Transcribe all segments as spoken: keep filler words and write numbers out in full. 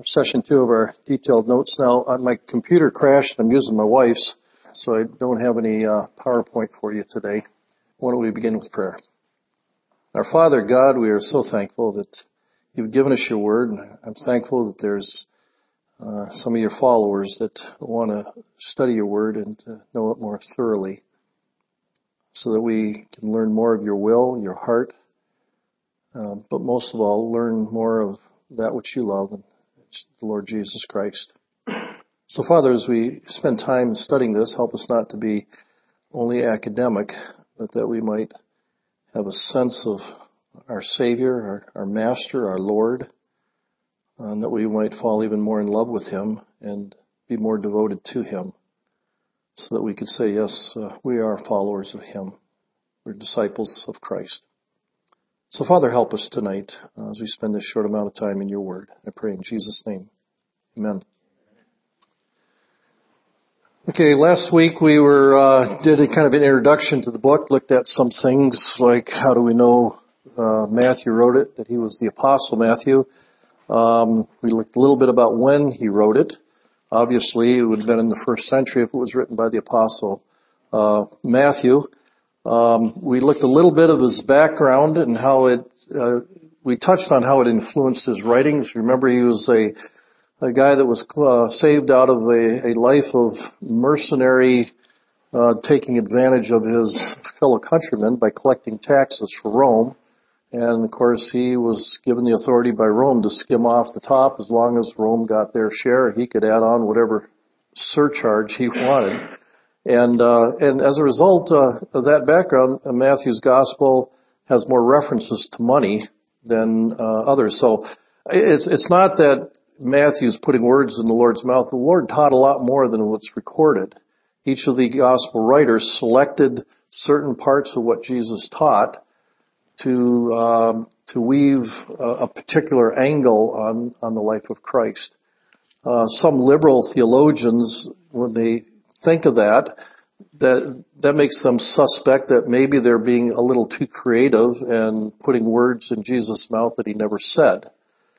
session two of our detailed notes now. Uh, my computer crashed. I'm using my wife's, so I don't have any uh, PowerPoint for you today. Why don't we begin with prayer? Our Father God, we are so thankful that you've given us your word. I'm thankful that there's uh, some of your followers that want to study your word and to know it more thoroughly so that we can learn more of your will, your heart, uh, but most of all, learn more of that which you love, and it's the Lord Jesus Christ. So, Father, as we spend time studying this, help us not to be only academic, but that we might have a sense of our Savior, our, our Master, our Lord, and that we might fall even more in love with Him and be more devoted to Him, so that we could say, yes, uh, we are followers of Him. We're disciples of Christ. So, Father, help us tonight uh, as we spend this short amount of time in your word. I pray in Jesus' name. Amen. Okay, last week we were uh, did a kind of an introduction to the book, looked at some things like how do we know uh, Matthew wrote it, that he was the Apostle Matthew. Um, we looked a little bit about when he wrote it. Obviously, it would have been in the first century if it was written by the Apostle uh, Matthew. Um, we looked a little bit of his background and how it, uh, we touched on how it influenced his writings. Remember, he was a, a guy that was uh, saved out of a, a life of mercenary, uh, taking advantage of his fellow countrymen by collecting taxes for Rome. And of course, he was given the authority by Rome to skim off the top. As long as Rome got their share, he could add on whatever surcharge he wanted. And, uh, and as a result uh, of that background, uh, Matthew's gospel has more references to money than uh, others. So it's, it's not that Matthew's putting words in the Lord's mouth. The Lord taught a lot more than what's recorded. Each of the gospel writers selected certain parts of what Jesus taught to, um, to weave a, a particular angle on, on the life of Christ. Uh, some liberal theologians, when they think of that, that that makes them suspect that maybe they're being a little too creative and putting words in Jesus' mouth that he never said.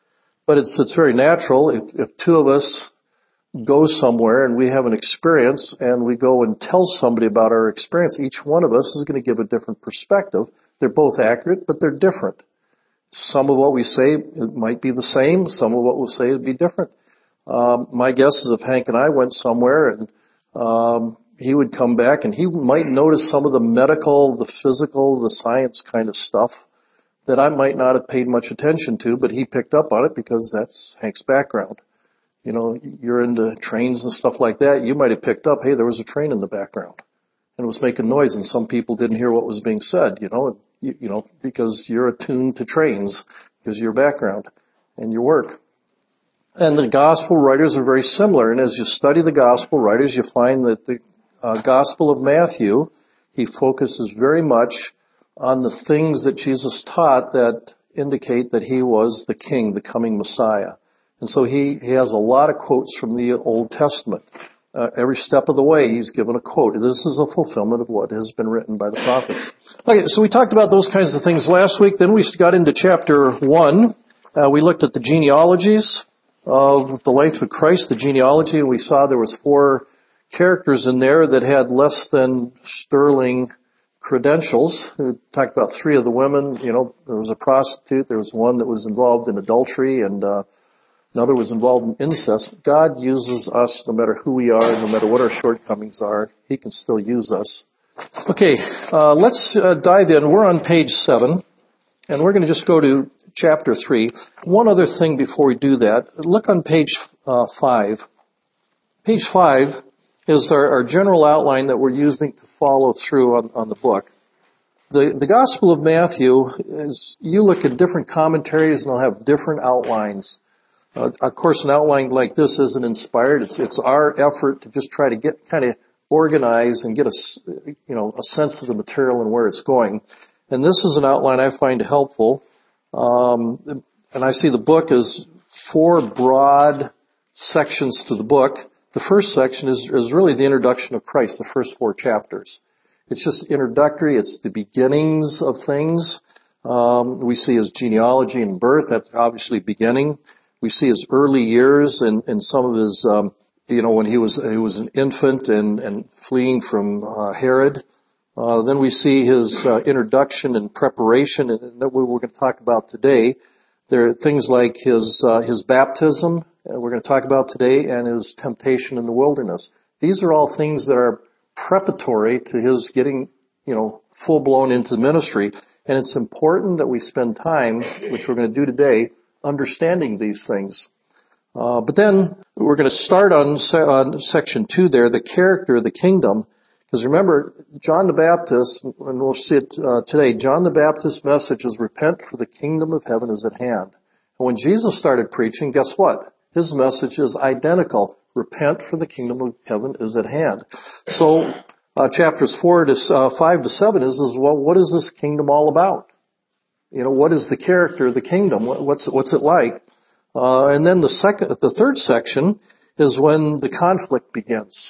But it's it's very natural. If, if two of us go somewhere and we have an experience and we go and tell somebody about our experience, each one of us is going to give a different perspective. They're both accurate, but they're different. Some of what we say it might be the same. Some of what we'll say would be different. Um, my guess is if Hank and I went somewhere and Um, he would come back and he might notice some of the medical, the physical, the science kind of stuff that I might not have paid much attention to, but he picked up on it because that's Hank's background. You know, you're into trains and stuff like that. You might have picked up, hey, there was a train in the background and it was making noise and some people didn't hear what was being said, you know, you, you know, because you're attuned to trains because of your background and your work. And the gospel writers are very similar. And as you study the gospel writers, you find that the uh, gospel of Matthew, he focuses very much on the things that Jesus taught that indicate that he was the king, the coming Messiah. And so he, he has a lot of quotes from the Old Testament. Uh, every step of the way, he's given a quote. This is a fulfillment of what has been written by the prophets. Okay, so we talked about those kinds of things last week. Then we got into chapter one. Uh, we looked at the genealogies of the life of Christ, the genealogy, and we saw there was four characters in there that had less than sterling credentials. We talked about three of the women. You know, there was a prostitute, there was one that was involved in adultery, and uh, another was involved in incest. God uses us no matter who we are, no matter what our shortcomings are. He can still use us. Okay, uh, let's uh, dive in. We're on page seven, and we're going to just go to chapter three. One other thing before we do that, look on page uh, five. Page five is our, our general outline that we're using to follow through on, on the book. The, the Gospel of Matthew is, you look at different commentaries and they'll have different outlines. Uh, of course, an outline like this isn't inspired. It's, it's our effort to just try to get kind of organized and get a, you know, a sense of the material and where it's going. And this is an outline I find helpful. Um, and I see the book as four broad sections to the book. The first section is, is really the introduction of Christ, the first four chapters. It's just introductory. It's the beginnings of things. Um, we see his genealogy and birth. That's obviously beginning. We see his early years and, and some of his, um, you know, when he was he was an infant and, and fleeing from uh, Herod. Uh, then we see his uh, introduction and preparation, and that we're going to talk about today. There are things like his uh, his baptism, and we're going to talk about today, and his temptation in the wilderness. These are all things that are preparatory to his getting, you know, full blown into the ministry. And it's important that we spend time, which we're going to do today, understanding these things. Uh, but then we're going to start on, se- on section two there, the character of the kingdom. Because remember, John the Baptist, and we'll see it uh, today, John the Baptist's message is repent for the kingdom of heaven is at hand. And when Jesus started preaching, guess what? His message is identical. Repent for the kingdom of heaven is at hand. So uh, chapters four to uh, five to seven is, is, well, what is this kingdom all about? You know, what is the character of the kingdom? What, what's what's it like? Uh, and then the second, the third section is when the conflict begins.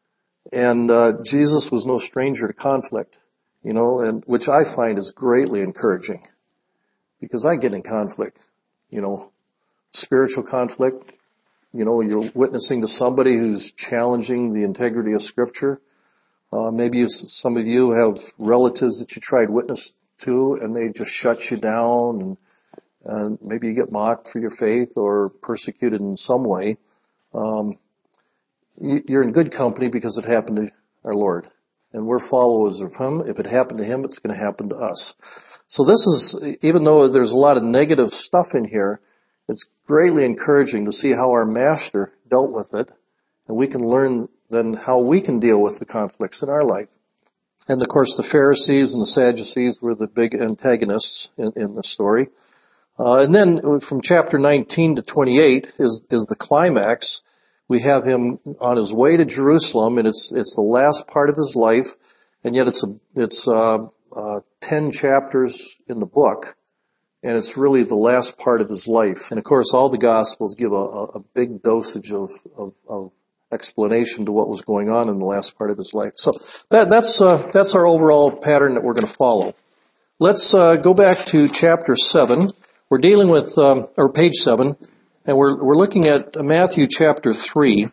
And uh, Jesus was no stranger to conflict, you know, and which I find is greatly encouraging, because I get in conflict, you know, spiritual conflict. You know, you're witnessing to somebody who's challenging the integrity of Scripture. Uh, maybe you, some of you have relatives that you tried witness to, and they just shut you down, and, and maybe you get mocked for your faith or persecuted in some way. Um, You're in good company because it happened to our Lord. And we're followers of Him. If it happened to Him, it's going to happen to us. So this is, even though there's a lot of negative stuff in here, it's greatly encouraging to see how our Master dealt with it. And we can learn then how we can deal with the conflicts in our life. And of course the Pharisees and the Sadducees were the big antagonists in, in the story. Uh, and then from chapter nineteen to twenty-eight is, is the climax. We have him on his way to Jerusalem, and it's it's the last part of his life, and yet it's a, it's uh, uh, ten chapters in the book, and it's really the last part of his life. And of course, all the Gospels give a, a big dosage of, of, of explanation to what was going on in the last part of his life. So that, that's uh, that's our overall pattern that we're going to follow. Let's uh, go back to chapter seven. We're dealing with um, or page seven. And we're we're looking at Matthew chapter three.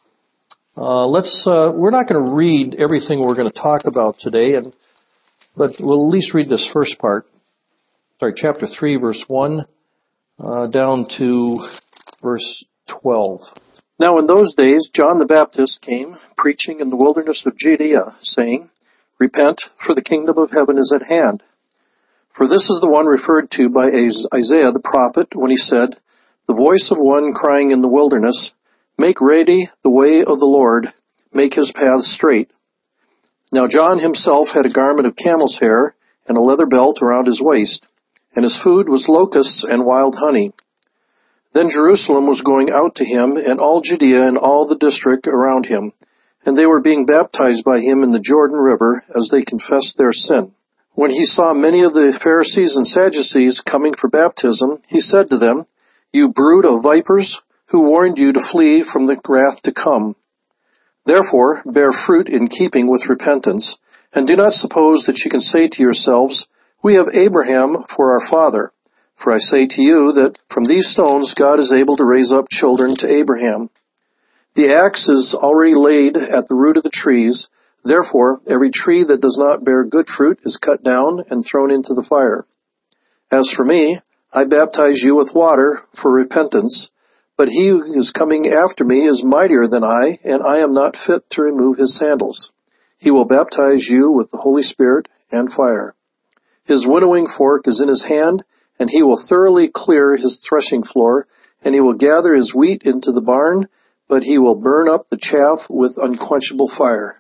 Uh, let's uh, we're not going to read everything we're going to talk about today, and but we'll at least read this first part. Sorry, chapter three, verse one, uh, down to verse twelve. Now, in those days, John the Baptist came preaching in the wilderness of Judea, saying, "Repent, for the kingdom of heaven is at hand." For this is the one referred to by Isaiah the prophet when he said, "The voice of one crying in the wilderness, make ready the way of the Lord, make his paths straight." Now John himself had a garment of camel's hair and a leather belt around his waist, and his food was locusts and wild honey. Then Jerusalem was going out to him, and all Judea and all the district around him, and they were being baptized by him in the Jordan River as they confessed their sin. When he saw many of the Pharisees and Sadducees coming for baptism, he said to them, "You brood of vipers, who warned you to flee from the wrath to come? Therefore, bear fruit in keeping with repentance, and do not suppose that you can say to yourselves, 'We have Abraham for our father.' For I say to you that from these stones God is able to raise up children to Abraham. The axe is already laid at the root of the trees. Therefore, every tree that does not bear good fruit is cut down and thrown into the fire. As for me, I baptize you with water for repentance, but he who is coming after me is mightier than I, and I am not fit to remove his sandals. He will baptize you with the Holy Spirit and fire. His winnowing fork is in his hand, and he will thoroughly clear his threshing floor, and he will gather his wheat into the barn, but he will burn up the chaff with unquenchable fire."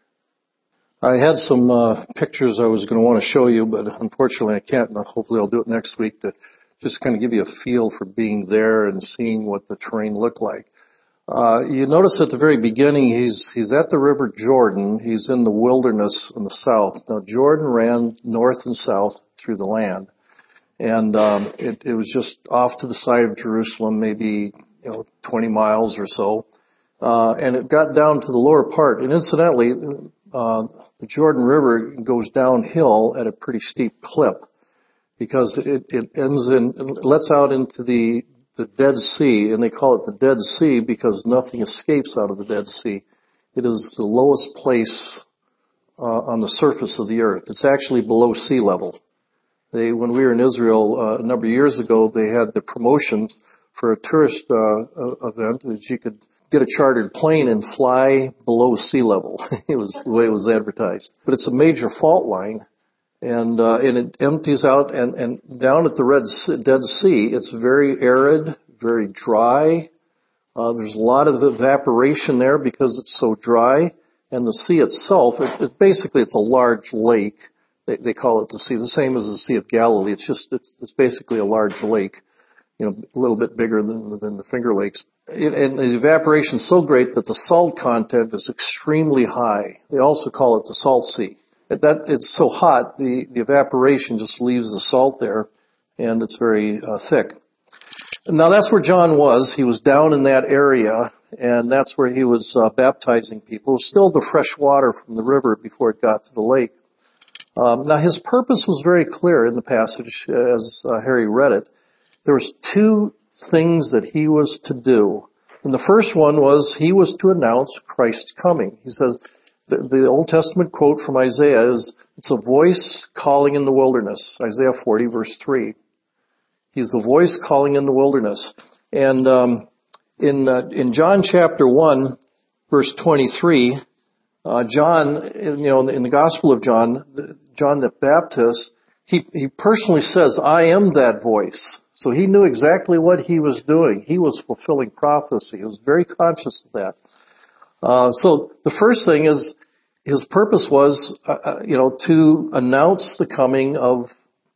I had some uh, pictures I was going to want to show you, but unfortunately I can't, and hopefully I'll do it next week to just kind of give you a feel for being there and seeing what the terrain looked like. Uh, you notice at the very beginning he's he's at the River Jordan. He's in the wilderness in the south. Now Jordan ran north and south through the land, and um, it, it was just off to the side of Jerusalem, maybe you know twenty miles or so, uh, and it got down to the lower part. And incidentally, uh, the Jordan River goes downhill at a pretty steep clip, because it, it ends in, it lets out into the, the Dead Sea, and they call it the Dead Sea because nothing escapes out of the Dead Sea. It is the lowest place uh, on the surface of the earth. It's actually below sea level. They, when we were in Israel uh, a number of years ago, they had the promotion for a tourist uh, event that you could get a chartered plane and fly below sea level. It was the way it was advertised. But it's a major fault line, and uh, and it empties out, and, and down at the Red sea, Dead Sea, it's very arid, very dry. Uh, there's a lot of evaporation there because it's so dry, and the sea itself, it, it basically it's a large lake. They, they call it the sea, the same as the Sea of Galilee. It's just it's, it's basically a large lake, you know, a little bit bigger than than the Finger Lakes. It, and the evaporation is so great that the salt content is extremely high. They also call it the Salt Sea. That it's so hot, the, the evaporation just leaves the salt there, and it's very uh, thick. Now that's where John was. He was down in that area, and that's where he was uh, baptizing people. It was still the fresh water from the river before it got to the lake. Um, now his purpose was very clear in the passage as uh, Harry read it. There was two things that he was to do. And the first one was he was to announce Christ's coming. He says, the, the Old Testament quote from Isaiah is, it's a voice calling in the wilderness. Isaiah forty verse three. He's the voice calling in the wilderness. And um, in uh, in John chapter one, verse twenty-three, uh, John, you know, in the Gospel of John, John the Baptist, he he personally says, "I am that voice." So he knew exactly what he was doing. He was fulfilling prophecy. He was very conscious of that. Uh, so the first thing is his purpose was, uh, you know, to announce the coming of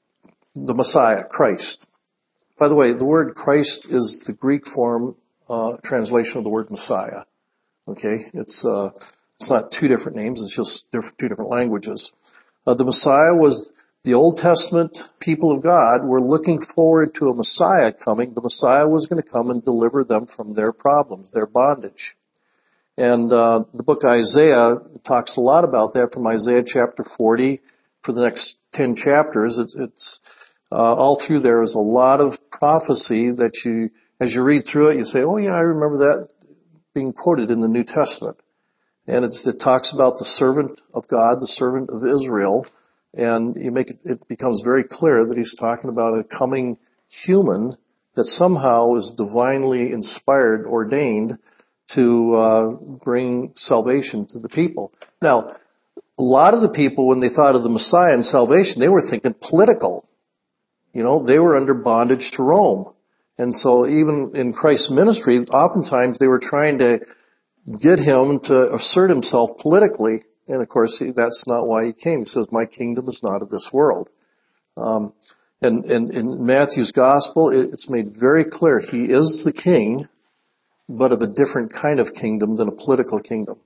the Messiah, Christ. By the way, the word Christ is the Greek form, uh, translation of the word Messiah. Okay? It's, uh, it's not two different names, it's just different, two different languages. Uh, the Messiah was, the Old Testament people of God were looking forward to a Messiah coming. The Messiah was going to come and deliver them from their problems, their bondage. And, uh, the book Isaiah talks a lot about that from Isaiah chapter forty for the next ten chapters. It's, it's, Uh, all through there is a lot of prophecy that you, as you read through it, you say, oh yeah, I remember that being quoted in the New Testament. And it's, it talks about the servant of God, the servant of Israel, and you make it, it becomes very clear that he's talking about a coming human that somehow is divinely inspired, ordained to uh, bring salvation to the people. Now, a lot of the people, when they thought of the Messiah and salvation, they were thinking political. You know, they were under bondage to Rome. And so even in Christ's ministry, oftentimes they were trying to get him to assert himself politically. And of course, that's not why he came. He says, my kingdom is not of this world. Um, and, and in Matthew's gospel, it's made very clear he is the king, but of a different kind of kingdom than a political kingdom.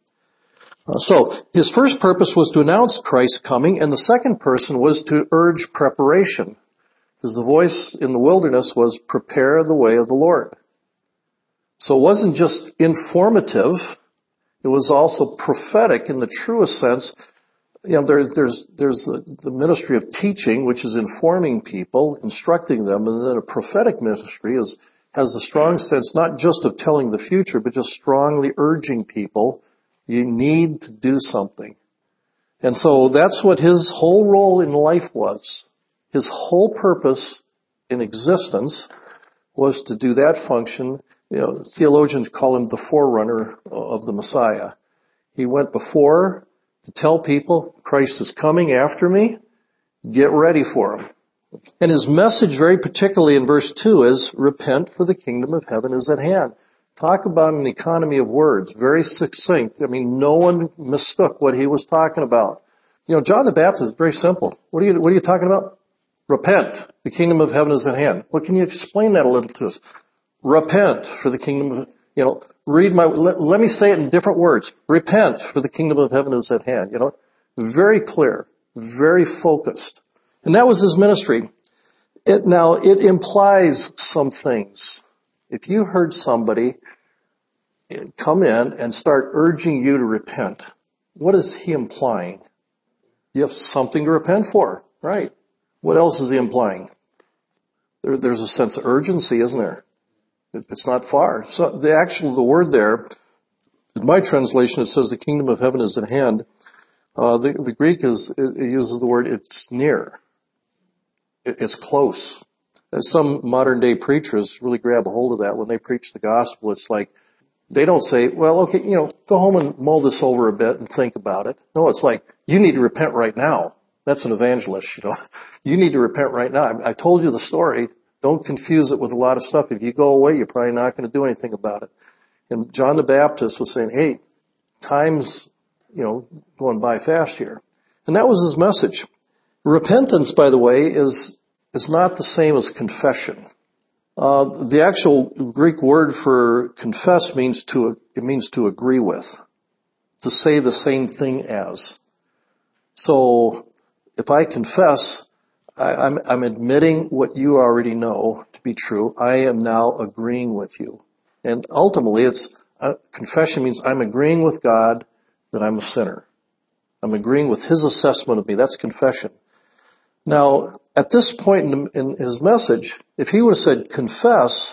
Uh, so his first purpose was to announce Christ's coming, and the second person was to urge preparation. Because the voice in the wilderness was, prepare the way of the Lord. So it wasn't just informative, it was also prophetic in the truest sense. You know, there, there's, there's the, the ministry of teaching, which is informing people, instructing them, and then a prophetic ministry is, has the strong sense not just of telling the future, but just strongly urging people, you need to do something. And so that's what his whole role in life was. His whole purpose in existence was to do that function. You know, theologians call him the forerunner of the Messiah. He went before to tell people, Christ is coming after me, get ready for him. And his message, very particularly in verse two, is, repent, for the kingdom of heaven is at hand. Talk about an economy of words, very succinct. I mean, no one mistook what he was talking about. You know, John the Baptist is very simple. What are you, what are you talking about? Repent, the kingdom of heaven is at hand. Well, can you explain that a little to us? Repent, for the kingdom of, you know, read my, let, let me say it in different words. Repent, for the kingdom of heaven is at hand. You know, very clear, very focused. And that was his ministry. It, now, it implies some things. If you heard somebody come in and start urging you to repent, what is he implying? You have something to repent for, right? What else is he implying? There, there's a sense of urgency, isn't there? It's not far. So the actual, the word there, in my translation, it says the kingdom of heaven is at hand. Uh, the, the Greek is, it, it uses the word, it's near. It, it's close. As some modern day preachers really grab a hold of that when they preach the gospel. It's like, they don't say, well, okay, you know, go home and mull this over a bit and think about it. No, it's like, you need to repent right now. That's an evangelist, you know. You need to repent right now. I, I told you the story. Don't confuse it with a lot of stuff. If you go away, you're probably not going to do anything about it. And John the Baptist was saying, hey, time's, you know, going by fast here. And that was his message. Repentance, by the way, is, is not the same as confession. Uh, the actual Greek word for confess means to, it means to agree with. To say the same thing as. So, if I confess, I, I'm, I'm admitting what you already know to be true. I am now agreeing with you. And ultimately, it's, uh, confession means I'm agreeing with God that I'm a sinner. I'm agreeing with His assessment of me. That's confession. Now, at this point in, in his message, if he would have said confess,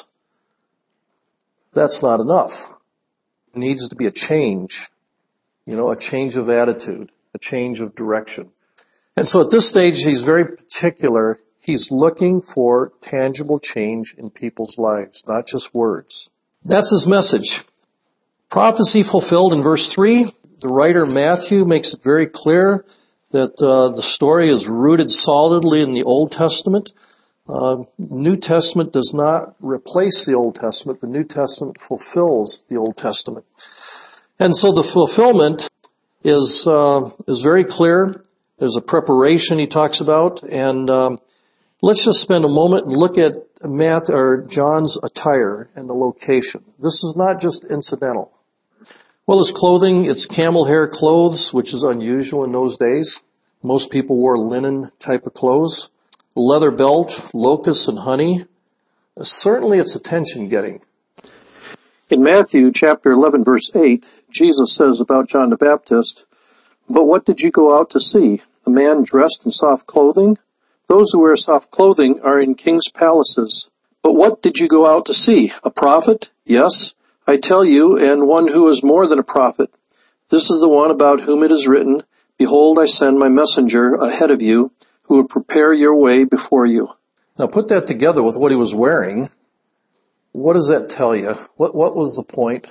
that's not enough. There needs to be a change. You know, a change of attitude, a change of direction. And so at this stage, he's very particular. He's looking for tangible change in people's lives, not just words. That's his message. Prophecy fulfilled in verse three. The writer Matthew makes it very clear that uh, the story is rooted solidly in the Old Testament. Uh, New Testament does not replace the Old Testament. The New Testament fulfills the Old Testament. And so the fulfillment is uh, is very clear. There's a preparation he talks about, and um, let's just spend a moment and look at Matt or John's attire and the location. This is not just incidental. Well, his clothing, it's camel hair clothes, which is unusual in those days. Most people wore linen type of clothes. Leather belt, locusts and honey. Certainly it's attention getting. In Matthew chapter eleven verse eight, Jesus says about John the Baptist, "But what did you go out to see? A man dressed in soft clothing? Those who wear soft clothing are in king's palaces. But what did you go out to see? A prophet? Yes, I tell you, and one who is more than a prophet. This is the one about whom it is written, 'Behold, I send my messenger ahead of you, who will prepare your way before you.'" Now put that together with what he was wearing. What does that tell you? What, what was the point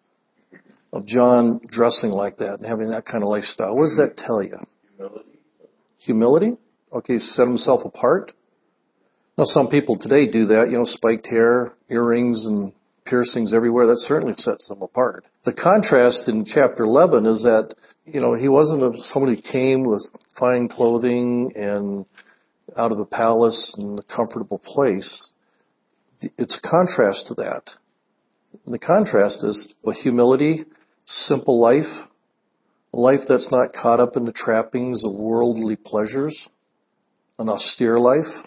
of John dressing like that and having that kind of lifestyle? What does that tell you? Humility. Humility? Okay, set himself apart. Now some people today do that, you know, spiked hair, earrings, and piercings everywhere. That certainly sets them apart. The contrast in chapter eleven is that, you know, he wasn't a, somebody who came with fine clothing and out of a palace and a comfortable place. It's a contrast to that. And the contrast is a humility, simple life, a life that's not caught up in the trappings of worldly pleasures, an austere life.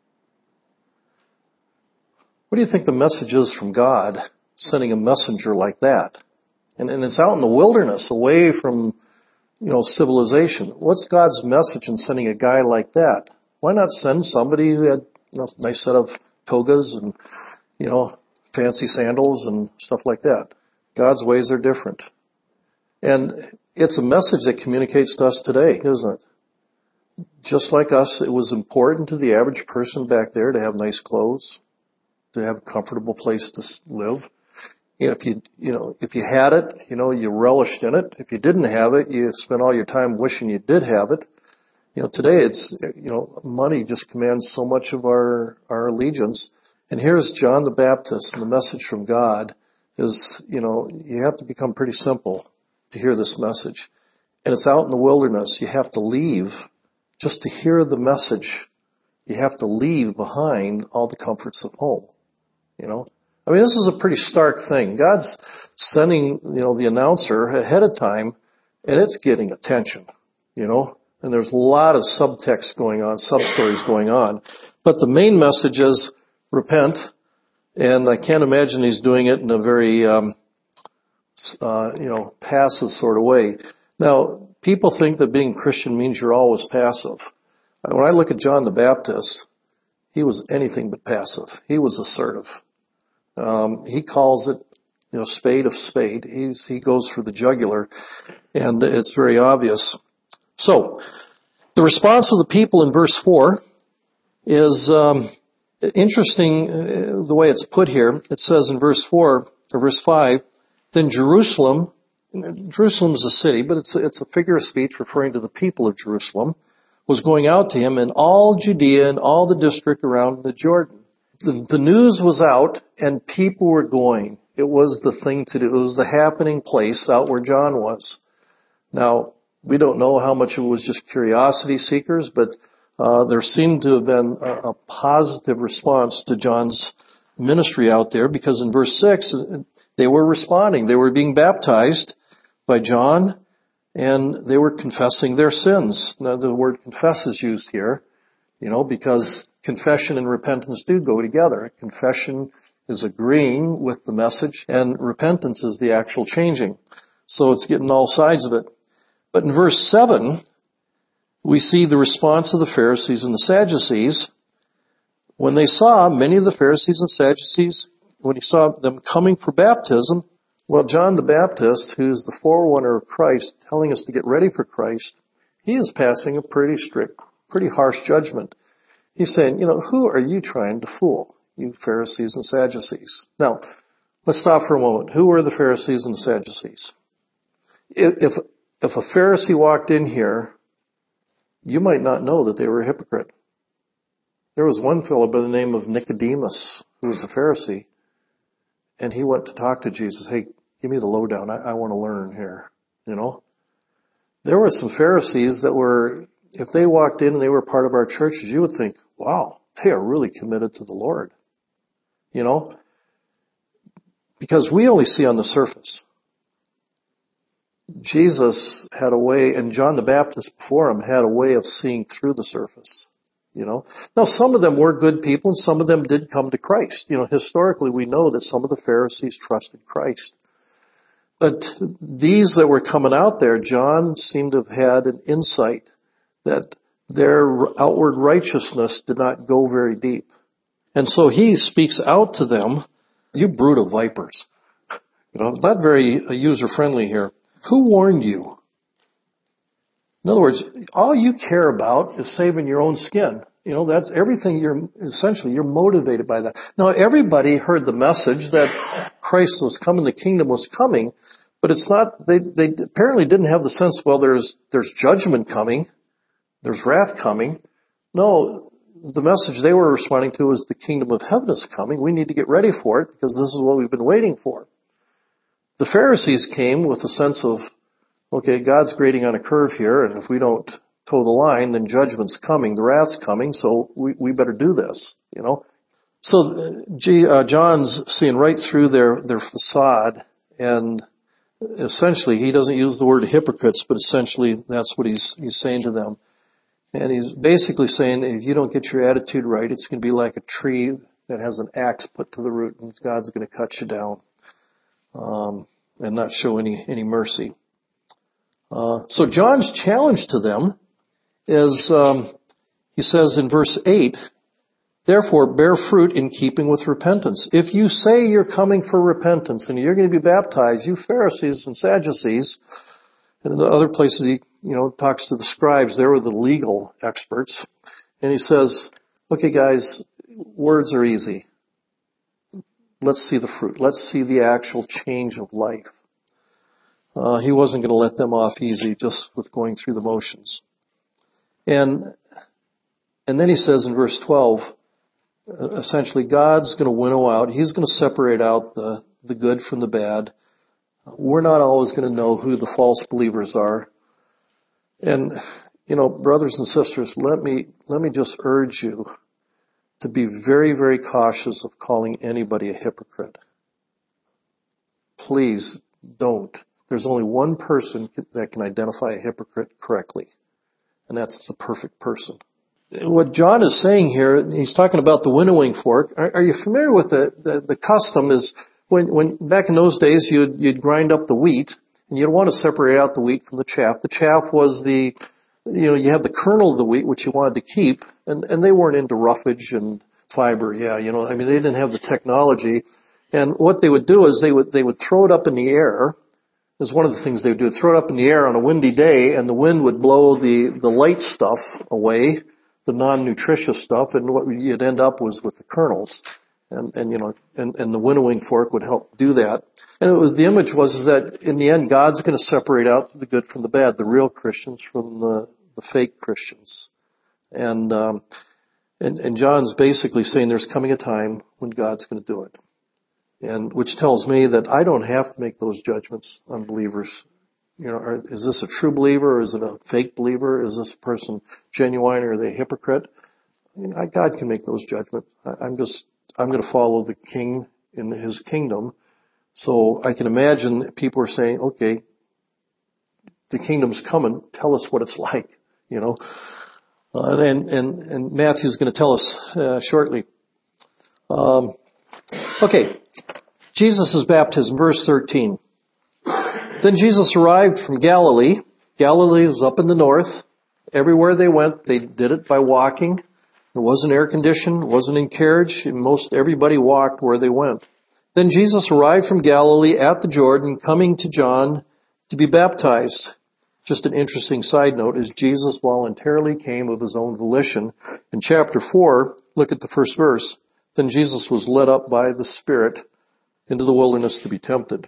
What do you think the message is from God, sending a messenger like that? And, and it's out in the wilderness, away from, you know, civilization. What's God's message in sending a guy like that? Why not send somebody who had, you know, a nice set of togas and, you know, fancy sandals and stuff like that? God's ways are different. And it's a message that communicates to us today, isn't it? Just like us, it was important to the average person back there to have nice clothes, to have a comfortable place to live. You know, if you, you know, if you had it, you know, you relished in it. If you didn't have it, you spent all your time wishing you did have it. You know, today it's, you know, money just commands so much of our, our allegiance. And here's John the Baptist, and the message from God is, you know, you have to become pretty simple to hear this message. And it's out in the wilderness. You have to leave just to hear the message. You have to leave behind all the comforts of home. You know, I mean, this is a pretty stark thing. God's sending, you know, the announcer ahead of time, and it's getting attention, you know, and there's a lot of subtext going on, sub-stories going on. But the main message is repent, and I can't imagine he's doing it in a very, um, uh, you know, passive sort of way. Now, people think that being Christian means you're always passive. When I look at John the Baptist, he was anything but passive. He was assertive. Um, he calls it, you know, spade of spade. He's, he goes for the jugular, and it's very obvious. So, the response of the people in verse four is um, interesting uh, the way it's put here. It says in verse four, or verse five, then Jerusalem, Jerusalem is a city, but it's, it's a figure of speech referring to the people of Jerusalem, was going out to him in all Judea and all the district around the Jordan. The, the news was out and people were going. It was the thing to do. It was the happening place out where John was. Now, we don't know how much of it was just curiosity seekers, but uh, there seemed to have been a, a positive response to John's ministry out there, because in verse six, they were responding. They were being baptized by John, and they were confessing their sins. Now, the word confess is used here, you know, because confession and repentance do go together. Confession is agreeing with the message, and repentance is the actual changing. So it's getting all sides of it. But in verse seven, we see the response of the Pharisees and the Sadducees. When they saw many of the Pharisees and Sadducees, when he saw them coming for baptism, well, John the Baptist, who's the forerunner of Christ, telling us to get ready for Christ, he is passing a pretty strict, pretty harsh judgment. He's saying, you know, who are you trying to fool, you Pharisees and Sadducees? Now, let's stop for a moment. Who were the Pharisees and the Sadducees? If, if a Pharisee walked in here, you might not know that they were a hypocrite. There was one fellow by the name of Nicodemus, who was a Pharisee, and he went to talk to Jesus. Hey, give me the lowdown. I, I want to learn here. You know? There were some Pharisees that were, if they walked in and they were part of our churches, you would think, wow, they are really committed to the Lord. You know? Because we only see on the surface. Jesus had a way, and John the Baptist before him had a way of seeing through the surface. You know, now some of them were good people and some of them did come to Christ. You know, historically we know that some of the Pharisees trusted Christ. But these that were coming out there, John seemed to have had an insight that their outward righteousness did not go very deep. And so he speaks out to them, you brood of vipers. You know, not very user-friendly here. Who warned you? In other words, all you care about is saving your own skin. You know, that's everything you're, essentially, you're motivated by that. Now, everybody heard the message that Christ was coming, the kingdom was coming, but it's not, they, they apparently didn't have the sense, well, there's, there's judgment coming, there's wrath coming. No, the message they were responding to was the kingdom of heaven is coming. We need to get ready for it because this is what we've been waiting for. The Pharisees came with a sense of, okay, God's grading on a curve here, and if we don't toe the line, then judgment's coming, the wrath's coming, so we, we better do this, you know. So G, uh, John's seeing right through their, their facade, and essentially he doesn't use the word hypocrites, but essentially that's what he's, he's saying to them. And he's basically saying, if you don't get your attitude right, it's going to be like a tree that has an axe put to the root, and God's going to cut you down, um, and not show any, any mercy. Uh, so John's challenge to them is, um, he says in verse eight, therefore bear fruit in keeping with repentance. If you say you're coming for repentance and you're going to be baptized, you Pharisees and Sadducees, and in the other places he, you know, talks to the scribes, they were the legal experts, and he says, okay guys, words are easy. Let's see the fruit. Let's see the actual change of life. Uh, he wasn't going to let them off easy just with going through the motions. And, and then he says in verse twelve, uh, essentially God's going to winnow out, he's going to separate out the, the good from the bad. We're not always going to know who the false believers are. And, you know, brothers and sisters, let me, let me just urge you to be very, very cautious of calling anybody a hypocrite. Please don't. There's only one person that can identify a hypocrite correctly, and that's the perfect person. What John is saying here, he's talking about the winnowing fork. Are, are you familiar with the, the, the custom is when, when back in those days you'd, you'd grind up the wheat, and you'd want to separate out the wheat from the chaff. The chaff was the, you know, you had the kernel of the wheat, which you wanted to keep, and, and they weren't into roughage and fiber. Yeah, you know, I mean, they didn't have the technology. And what they would do is they would, they would throw it up in the air. This is one of the things they would do, throw it up in the air on a windy day, and the wind would blow the, the light stuff away, the non-nutritious stuff, and what you'd end up was with the kernels. And, and you know, and, and the winnowing fork would help do that. And it was, the image was is that in the end, God's going to separate out the good from the bad, the real Christians from the, the fake Christians. And, um, and, and John's basically saying there's coming a time when God's going to do it. And which tells me that I don't have to make those judgments on believers. You know, are, is this a true believer or is it a fake believer? Is this person genuine or are they a hypocrite? I mean, I, God can make those judgments. I, I'm just, I'm going to follow the King in His kingdom. So I can imagine people are saying, okay, the kingdom's coming. Tell us what it's like, you know. Uh, and, and, and Matthew's going to tell us uh, shortly. Um, okay. Jesus' baptism, verse thirteen. Then Jesus arrived from Galilee. Galilee is up in the north. Everywhere they went, they did it by walking. There wasn't air conditioned, wasn't in carriage. Most everybody walked where they went. Then Jesus arrived from Galilee at the Jordan, coming to John to be baptized. Just an interesting side note is Jesus voluntarily came of His own volition. In chapter four, look at the first verse. Then Jesus was led up by the Spirit into the wilderness to be tempted.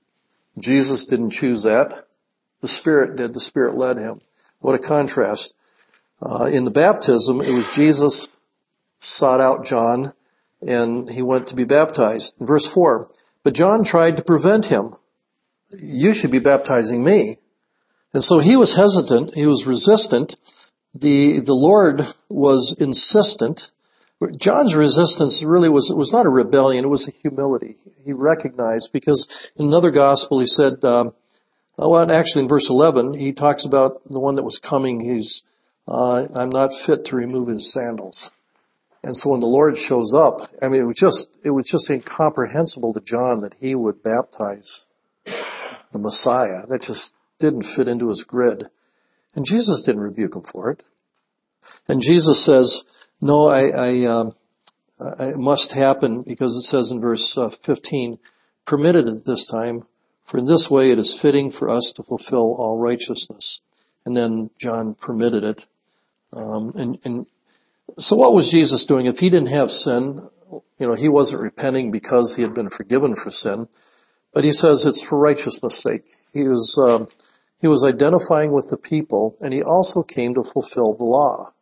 Jesus didn't choose that. The Spirit did. The Spirit led Him. What a contrast. Uh, in the baptism, it was Jesus sought out John and he went to be baptized. In verse four, but John tried to prevent him. You should be baptizing me. And so he was hesitant. He was resistant. The, the Lord was insistent. John's resistance really was, was not a rebellion, it was a humility. He recognized, because in another gospel he said, um, well, actually in verse eleven, he talks about the one that was coming, he's, uh, I'm not fit to remove his sandals. And so when the Lord shows up, I mean, it was just, it was just incomprehensible to John that he would baptize the Messiah. That just didn't fit into his grid. And Jesus didn't rebuke him for it. And Jesus says, no, I, I, um, I, it must happen because it says in verse uh, fifteen, permitted at this time, for in this way it is fitting for us to fulfill all righteousness. And then John permitted it. Um, and, and so what was Jesus doing? If he didn't have sin, you know, he wasn't repenting because he had been forgiven for sin, but he says it's for righteousness' sake. He was, um, he was identifying with the people, and he also came to fulfill the law.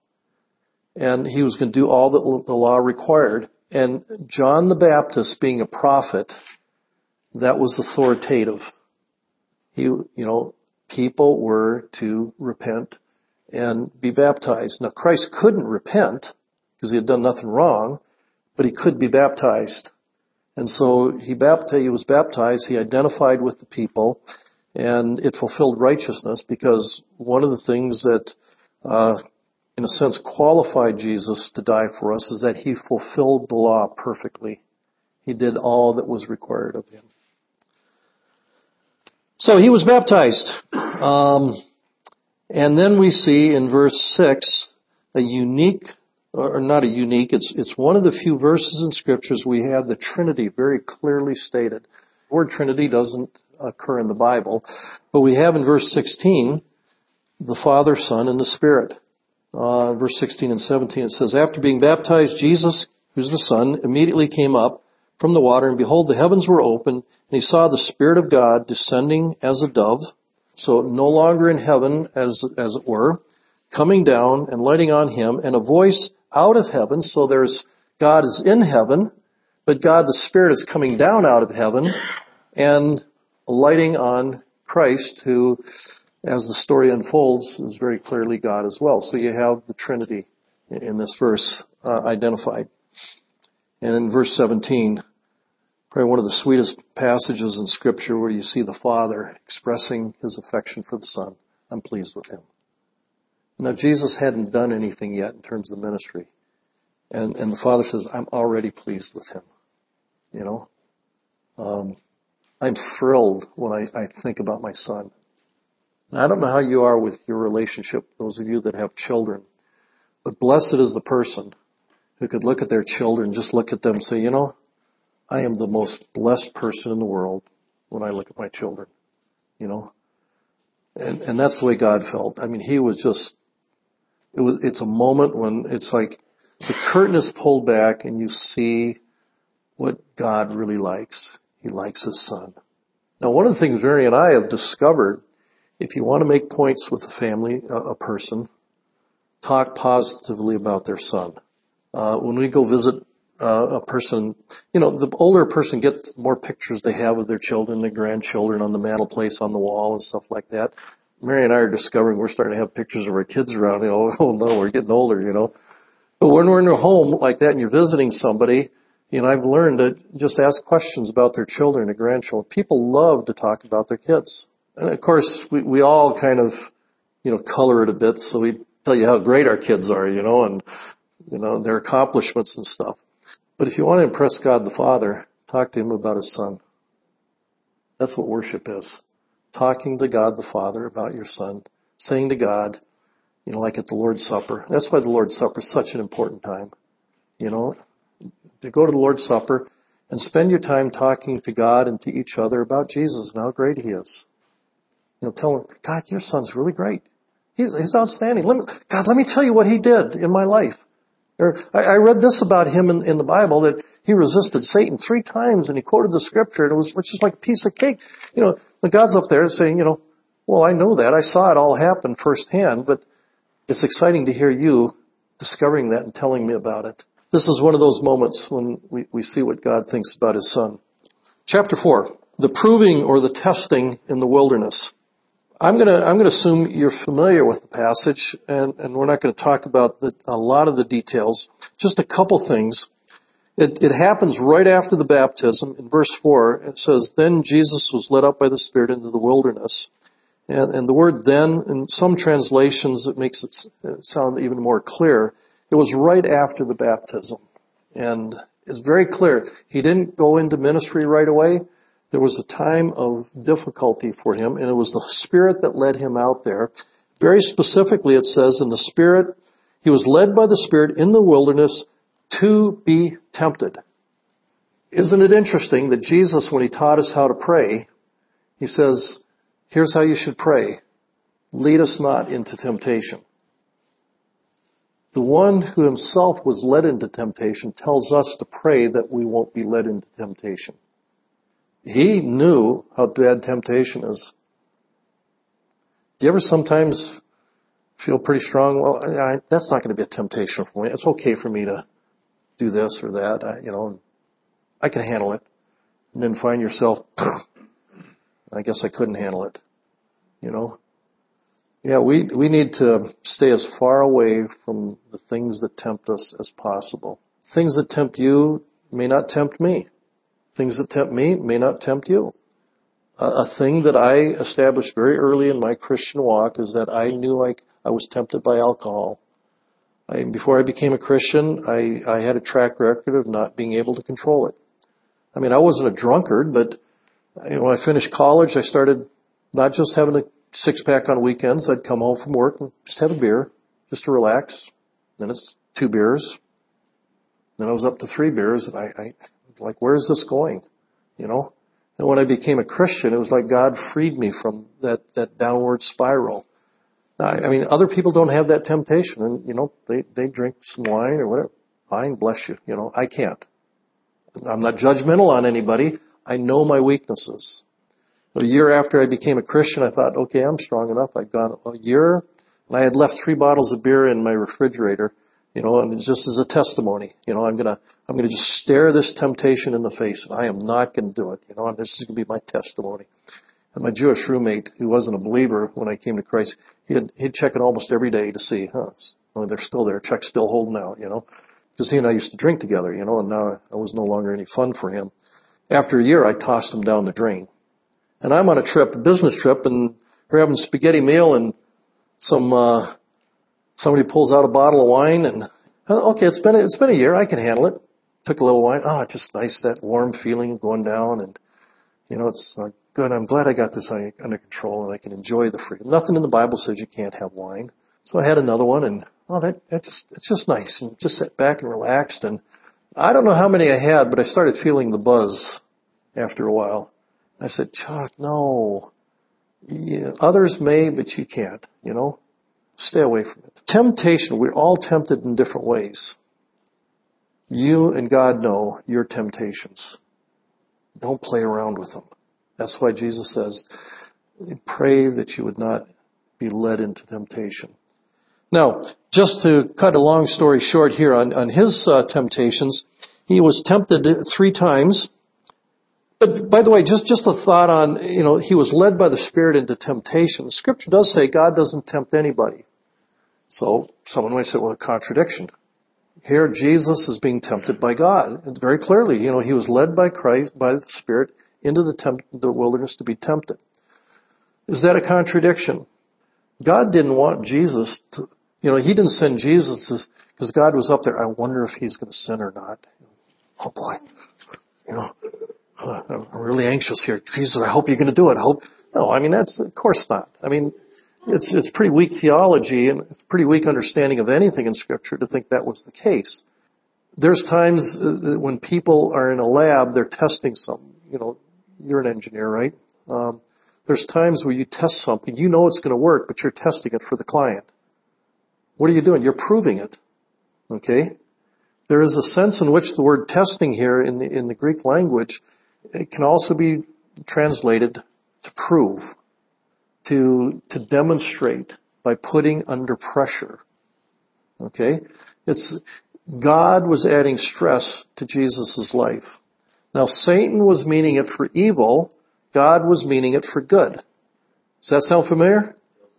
And he was going to do all that the law required. And John the Baptist, being a prophet, that was authoritative. He, you know, people were to repent and be baptized. Now, Christ couldn't repent because he had done nothing wrong, but he could be baptized. And so he baptized, he was baptized, he identified with the people, and it fulfilled righteousness because one of the things that, uh, in a sense, qualified Jesus to die for us is that he fulfilled the law perfectly. He did all that was required of him. So he was baptized. Um, and then we see in verse six a unique, or not a unique, it's, it's one of the few verses in scriptures we have the Trinity very clearly stated. The word Trinity doesn't occur in the Bible, but we have in verse sixteen the Father, Son, and the Spirit. Uh, verse sixteen and seventeen, it says, after being baptized, Jesus, who's the Son, immediately came up from the water, and behold, the heavens were open, and he saw the Spirit of God descending as a dove, so no longer in heaven, as, as it were, coming down and lighting on him, and a voice out of heaven, so there's, God is in heaven, but God the Spirit is coming down out of heaven, and lighting on Christ, who, as the story unfolds, is very clearly God as well. So you have the Trinity in this verse uh, identified. And in verse seventeen, probably one of the sweetest passages in Scripture where you see the Father expressing his affection for the Son. I'm pleased with him. Now, Jesus hadn't done anything yet in terms of ministry. And, and the Father says, I'm already pleased with him. You know? Um, I'm thrilled when I, I think about my son. Now, I don't know how you are with your relationship, those of you that have children, but blessed is the person who could look at their children, just look at them and say, you know, I am the most blessed person in the world when I look at my children, you know. And, and that's the way God felt. I mean, he was just, it was, it's a moment when it's like the curtain is pulled back and you see what God really likes. He likes his son. Now, one of the things Mary and I have discovered, if you want to make points with a family, a, a person, talk positively about their son. Uh, when we go visit uh, a person, you know, the older person gets more pictures they have of their children, their grandchildren on the mantelpiece, on the wall and stuff like that. Mary and I are discovering we're starting to have pictures of our kids around. You know, oh no, we're getting older, you know. But when we're in a home like that and you're visiting somebody, you know, I've learned to just ask questions about their children and grandchildren. People love to talk about their kids. And of course, we, we all kind of, you know, color it a bit, so we tell you how great our kids are, you know, and, you know, their accomplishments and stuff. But if you want to impress God the Father, talk to him about his son. That's what worship is. Talking to God the Father about your son. Saying to God, you know, like at the Lord's Supper. That's why the Lord's Supper is such an important time. You know, to go to the Lord's Supper and spend your time talking to God and to each other about Jesus and how great he is. You know, tell him, God, your son's really great. He's, he's outstanding. Let me, God, let me tell you what he did in my life. Or, I, I read this about him in, in the Bible, that he resisted Satan three times, and he quoted the scripture, and it was just like a piece of cake. You know, the God's up there saying, you know, well, I know that. I saw it all happen firsthand, but it's exciting to hear you discovering that and telling me about it. This is one of those moments when we, we see what God thinks about his son. Chapter four, the proving or the testing in the wilderness. I'm going to I'm going to assume you're familiar with the passage, and, and we're not going to talk about the, a lot of the details. Just a couple things. It, it happens right after the baptism. In verse four, it says, "Then Jesus was led up by the Spirit into the wilderness." And, and the word "then," in some translations, it makes it sound even more clear. It was right after the baptism, and it's very clear. He didn't go into ministry right away. There was a time of difficulty for him, and it was the Spirit that led him out there. Very specifically, it says in the Spirit, he was led by the Spirit in the wilderness to be tempted. Isn't it interesting that Jesus, when he taught us how to pray, he says, here's how you should pray. Lead us not into temptation. The one who himself was led into temptation tells us to pray that we won't be led into temptation. He knew how bad temptation is. Do you ever sometimes feel pretty strong? Well, I, that's not going to be a temptation for me. It's okay for me to do this or that. I, you know, I can handle it. And then find yourself, I guess I couldn't handle it. You know? Yeah, we we need to stay as far away from the things that tempt us as possible. Things that tempt you may not tempt me. Things that tempt me may not tempt you. A, a thing that I established very early in my Christian walk is that I knew I, I was tempted by alcohol. I, before I became a Christian, I, I had a track record of not being able to control it. I mean, I wasn't a drunkard, but you know, when I finished college, I started not just having a six-pack on weekends. I'd come home from work and just have a beer, just to relax. Then it's two beers. Then I was up to three beers, and I, I like, where's this going? You know? And when I became a Christian, it was like God freed me from that, that downward spiral. I, I mean, other people don't have that temptation, and, you know, they, they drink some wine or whatever. Fine, bless you. You know, I can't. I'm not judgmental on anybody. I know my weaknesses. A year after I became a Christian, I thought, okay, I'm strong enough. I'd gone a year, and I had left three bottles of beer in my refrigerator, you know, and it's just as a testimony. You know, I'm gonna, I'm gonna just stare this temptation in the face, and I am not gonna do it. You know, and this is gonna be my testimony. And my Jewish roommate, who wasn't a believer when I came to Christ, he'd, he'd check it almost every day to see, huh, oh, they're still there. Check's still holding out, you know. Because he and I used to drink together, you know, and now I was no longer any fun for him. After a year, I tossed him down the drain. And I'm on a trip, a business trip, and we're having a spaghetti meal, and some uh somebody pulls out a bottle of wine, and okay, it's been a, it's been a year, I can handle it. Took a little wine. Ah, oh, just nice, that warm feeling of going down, and you know, it's like, good. I'm glad I got this under control, and I can enjoy the freedom. Nothing in the Bible says you can't have wine. So I had another one, and oh, that that just it's just nice, and just sat back and relaxed, and I don't know how many I had, but I started feeling the buzz after a while. I said, Chuck, no. Yeah, others may, but you can't, you know. Stay away from it. Temptation, we're all tempted in different ways. You and God know your temptations. Don't play around with them. That's why Jesus says, pray that you would not be led into temptation. Now, just to cut a long story short here on, on his uh, temptations, he was tempted three times. But by the way, just, just a thought on, you know, he was led by the Spirit into temptation. The Scripture does say God doesn't tempt anybody. So someone might say, well, a contradiction. Here, Jesus is being tempted by God. And very clearly, you know, he was led by Christ, by the Spirit, into the, temp- the wilderness to be tempted. Is that a contradiction? God didn't want Jesus to, you know, he didn't send Jesus because God was up there. I wonder if he's going to sin or not. Oh boy, you know, I'm really anxious here. Jesus, I hope you're going to do it. I hope. No, I mean, that's, of course not. I mean, it's, it's pretty weak theology and pretty weak understanding of anything in Scripture to think that was the case. There's times when people are in a lab, they're testing something. You know, you're an engineer, right? Um, there's times where you test something. You know it's going to work, but you're testing it for the client. What are you doing? You're proving it. Okay? There is a sense in which the word testing here in the, in the Greek language, it can also be translated to prove, to, to demonstrate by putting under pressure. Okay? It's, God was adding stress to Jesus' life. Now Satan was meaning it for evil, God was meaning it for good. Does that sound familiar?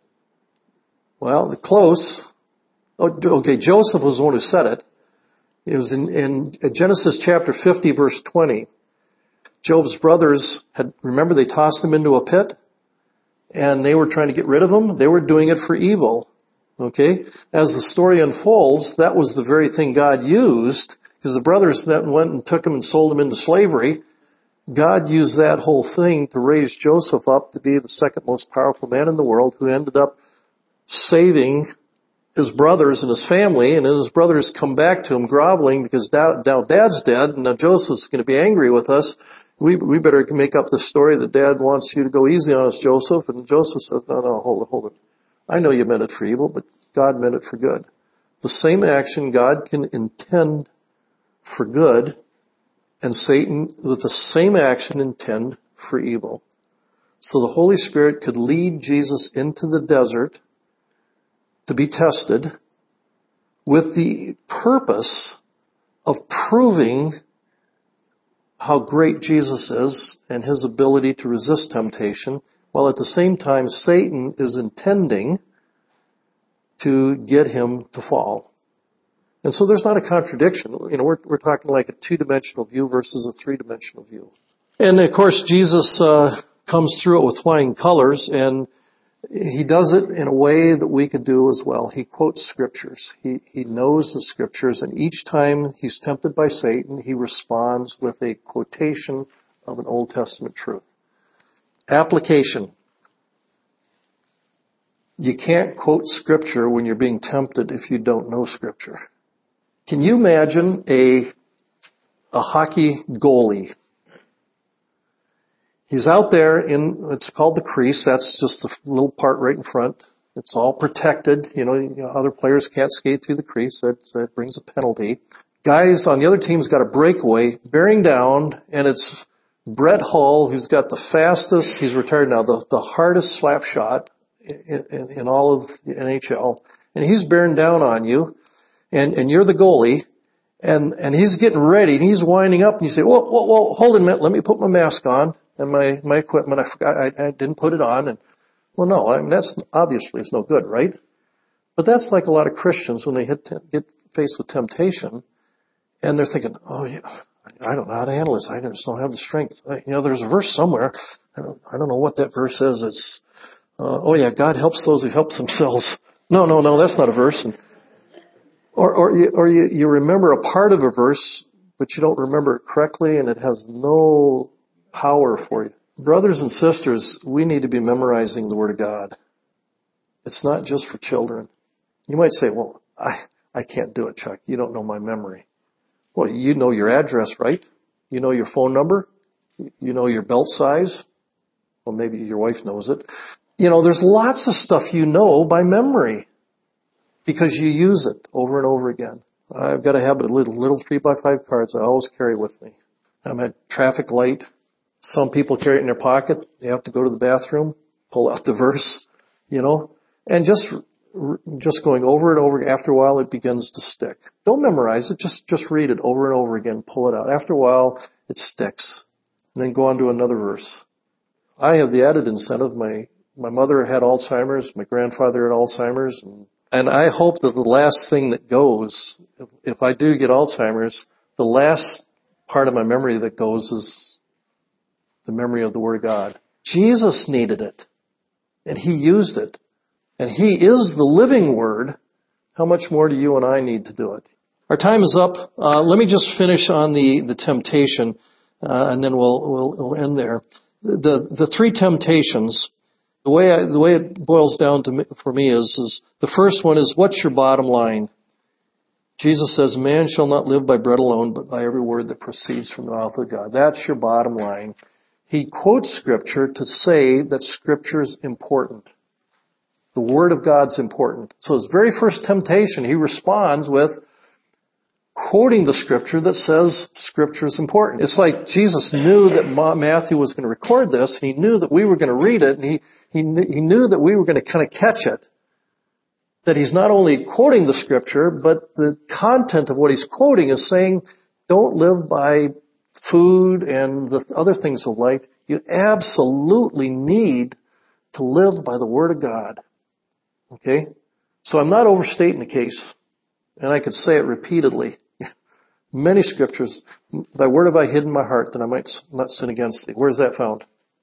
Well, close. Okay, Joseph was the one who said it. It was in, in Genesis chapter fifty, verse twenty. Job's brothers had, remember they tossed him into a pit? And they were trying to get rid of him. They were doing it for evil. Okay? As the story unfolds, that was the very thing God used, because the brothers then went and took him and sold him into slavery. God used that whole thing to raise Joseph up to be the second most powerful man in the world, who ended up saving his brothers and his family, and his brothers come back to him groveling because now, now Dad's dead, and now Joseph's going to be angry with us. We we better make up the story that Dad wants you to go easy on us, Joseph. And Joseph says, no, no, hold it, hold it. I know you meant it for evil, but God meant it for good. The same action God can intend for good, and Satan with the same action intend for evil. So the Holy Spirit could lead Jesus into the desert to be tested with the purpose of proving how great Jesus is and his ability to resist temptation, while at the same time Satan is intending to get him to fall. And so there's not a contradiction. You know, we're, we're talking like a two-dimensional view versus a three-dimensional view. And of course Jesus uh, comes through it with flying colors, and he does it in a way that we could do as well. He quotes scriptures. He, he knows the scriptures, and each time he's tempted by Satan, he responds with a quotation of an Old Testament truth. Application. You can't quote scripture when you're being tempted if you don't know scripture. Can you imagine a, a hockey goalie? He's out there in, it's called the crease. That's just the little part right in front. It's all protected. You know, you know other players can't skate through the crease. That, that brings a penalty. Guys on the other team's got a breakaway, bearing down, and it's Brett Hull, who's got the fastest, he's retired now, the, the hardest slap shot in, in, in all of the N H L. And he's bearing down on you, and, and you're the goalie, and, and he's getting ready, and he's winding up, and you say, whoa, whoa, whoa, hold a minute, let me put my mask on. And my, my equipment, I forgot, I, I didn't put it on. And, well, no, I mean, that's obviously it's no good, right? But that's like a lot of Christians when they hit, get faced with temptation, and they're thinking, oh, yeah, I don't know how to handle this. I just don't have the strength. I, you know, there's a verse somewhere. I don't, I don't know what that verse says. It's, uh, oh yeah, God helps those who help themselves. No, no, no, that's not a verse. And, or, or, you, or you, you remember a part of a verse, but you don't remember it correctly, and it has no power for you. Brothers and sisters, we need to be memorizing the Word of God. It's not just for children. You might say, well, I, I can't do it, Chuck. You don't know my memory. Well, you know your address, right? You know your phone number. You know your belt size. Well, maybe your wife knows it. You know, there's lots of stuff you know by memory because you use it over and over again. I've got a habit of little, little three by five cards I always carry with me. I'm at traffic light. Some people carry it in their pocket. They have to go to the bathroom, pull out the verse, you know, and just, just going over and over. After a while, it begins to stick. Don't memorize it. Just, just read it over and over again. Pull it out. After a while, it sticks. And then go on to another verse. I have the added incentive. My, my mother had Alzheimer's. My grandfather had Alzheimer's. And, and I hope that the last thing that goes, if, if I do get Alzheimer's, the last part of my memory that goes is the memory of the Word of God. Jesus needed it, and He used it, and He is the living Word. How much more do you and I need to do it? Our time is up. Uh, let me just finish on the the temptation, uh, and then we'll, we'll we'll end there. The the three temptations. The way I, the way it boils down to me, for me is is the first one is, what's your bottom line? Jesus says, "Man shall not live by bread alone, but by every word that proceeds from the mouth of God." That's your bottom line. He quotes Scripture to say that Scripture is important. The Word of God's important. So his very first temptation, he responds with quoting the Scripture that says Scripture is important. It's like Jesus knew that Matthew was going to record this, and he knew that we were going to read it, and he, he, he knew that we were going to kind of catch it. That he's not only quoting the Scripture, but the content of what he's quoting is saying, don't live by food and the other things of life. You absolutely need to live by the Word of God. Okay? So I'm not overstating the case. And I could say it repeatedly. Many scriptures, thy word have I hid in my heart that I might not sin against thee. Where is that found?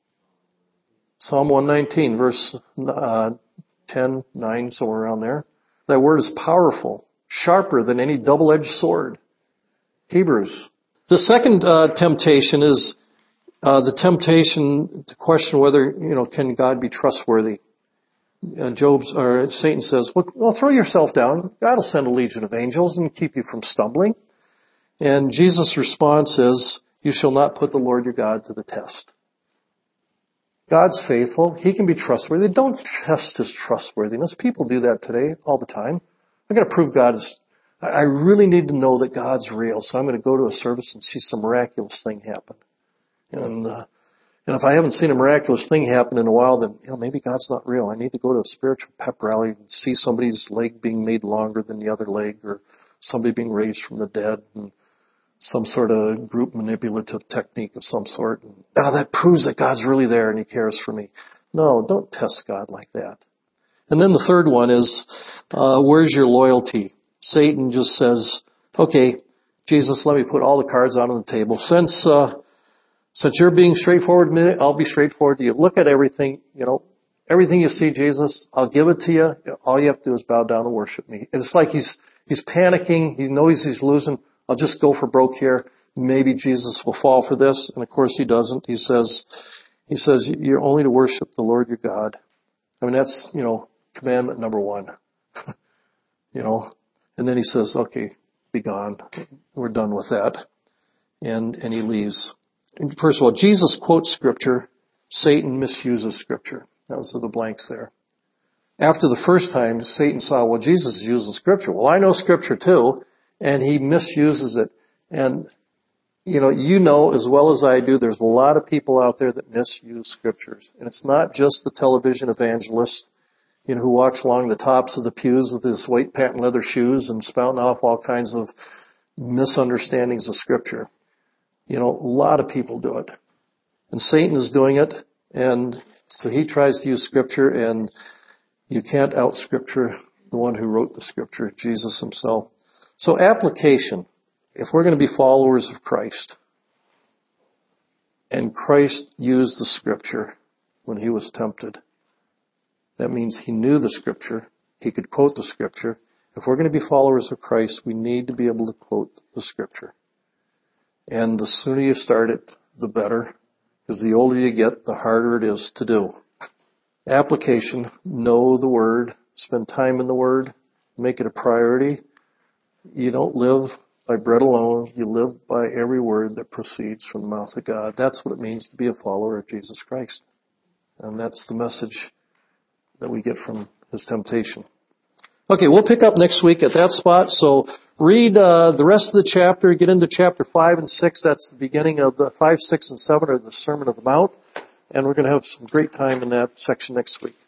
Psalm one nineteen, verse uh, ten, nine, somewhere around there. Thy word is powerful, sharper than any double-edged sword. Hebrews. The second uh, temptation is uh, the temptation to question whether, you know, can God be trustworthy? Uh, Job's or Satan says, well, well, throw yourself down. God will send a legion of angels and keep you from stumbling. And Jesus' response is, you shall not put the Lord your God to the test. God's faithful. He can be trustworthy. Don't test His trustworthiness. People do that today all the time. I'm going to prove God is, I really need to know that God's real, so I'm going to go to a service and see some miraculous thing happen. And, uh, and if I haven't seen a miraculous thing happen in a while, then, you know, maybe God's not real. I need to go to a spiritual pep rally and see somebody's leg being made longer than the other leg, or somebody being raised from the dead, and some sort of group manipulative technique of some sort. And, ah, that proves that God's really there and He cares for me. No, don't test God like that. And then the third one is, uh, where's your loyalty? Satan just says, okay, Jesus, let me put all the cards out on the table. Since, uh, since you're being straightforward with me, I'll be straightforward to you. Look at everything, you know, everything you see, Jesus, I'll give it to you. All you have to do is bow down and worship me. And it's like he's, he's panicking. He knows he's losing. I'll just go for broke here. Maybe Jesus will fall for this. And of course He doesn't. He says, He says, you're only to worship the Lord your God. I mean, that's, you know, commandment number one. You know, and then He says, okay, be gone. We're done with that. And, and He leaves. And first of all, Jesus quotes Scripture. Satan misuses Scripture. Those are the blanks there. After the first time, Satan saw, well, Jesus is using Scripture. Well, I know Scripture too. And he misuses it. And, you know, you know as well as I do, there's a lot of people out there that misuse Scriptures. And it's not just the television evangelists, you know, who walks along the tops of the pews with his white patent leather shoes and spouting off all kinds of misunderstandings of Scripture. You know, a lot of people do it. And Satan is doing it. And so he tries to use Scripture, and you can't out Scripture the one who wrote the Scripture, Jesus Himself. So application, if we're going to be followers of Christ, and Christ used the Scripture when He was tempted, that means He knew the Scripture, He could quote the Scripture. If we're going to be followers of Christ, we need to be able to quote the Scripture. And the sooner you start it, the better, because the older you get, the harder it is to do. Application, know the Word, spend time in the Word, make it a priority. You don't live by bread alone. You live by every word that proceeds from the mouth of God. That's what it means to be a follower of Jesus Christ. And that's the message that we get from his temptation. Okay, we'll pick up next week at that spot. So read uh, the rest of the chapter. Get into chapter five and six. That's the beginning of the five, six, and seven are the Sermon of the Mount. And we're going to have some great time in that section next week.